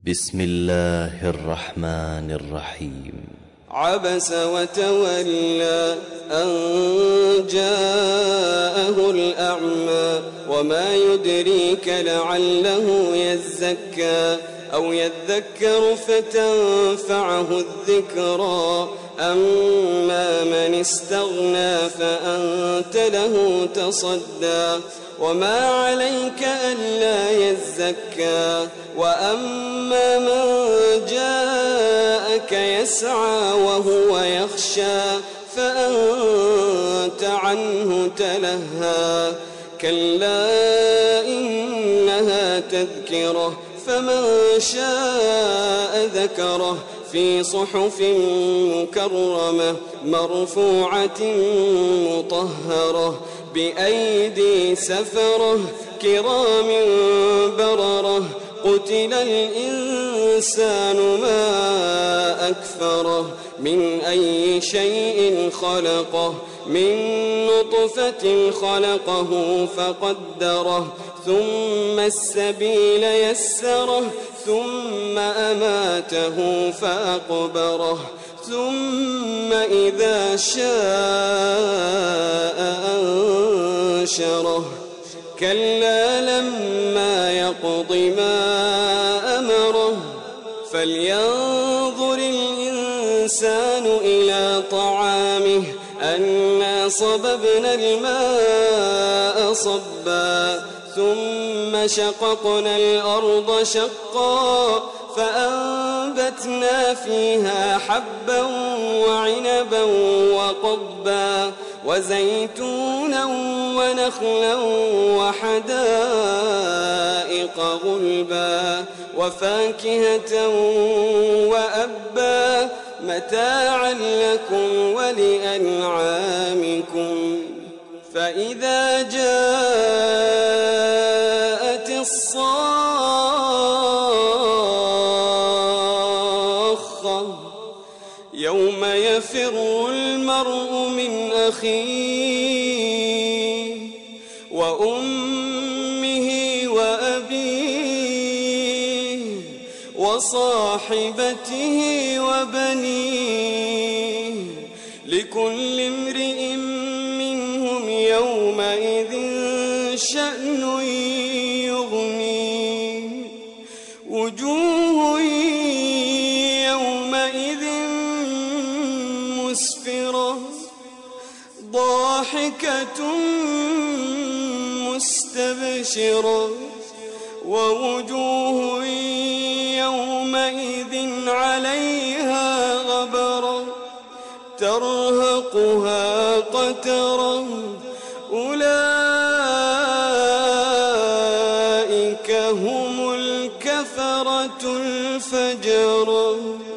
بسم الله الرحمن الرحيم. عبس وتولى أن جاءه الأعمى وما يدريك لعله يزكى أو يذكر فتنفعه الذكرى أما من استغنى فأنت له تصدى وما عليك ألا يزكى وأما من جاءك يسعى وهو يخشى فأنت عنه تلهى كلا إنها تذكرة فمن شاء ذكره في صحف مكرمة مرفوعة مطهرة بأيدي سفرة كرام بررة قتل الإنسان ما أكفره من أي شيء خلقه من نطفة خلقه فقدره ثم السبيل يسره ثم أماته فأقبره ثم إذا شاء أنشره كلا لما يقض ما أمره فلينظر الإنسان إلى طعامه أنا صببنا الماء صبا ثم شققنا الأرض شقا فأنبتنا فيها حبا وعنبا وقضبا وزيتونا ونخلا وحدائق غلبا وفاكهة وأبا متاعا لكم ولأنعامكم فإذا جاءت الصاخة يوم يفر المرء من أخيه وأمه وأبيه وصاحبته وبنيه لكل امرئ منهم يومئذ شأن يغنيه وجوه يومئذ مسفرة ضاحكة مستبشرة ووجوه يومئذ عليها غبرة ترهقها قترة أولئك هم الكفرة الفجرة.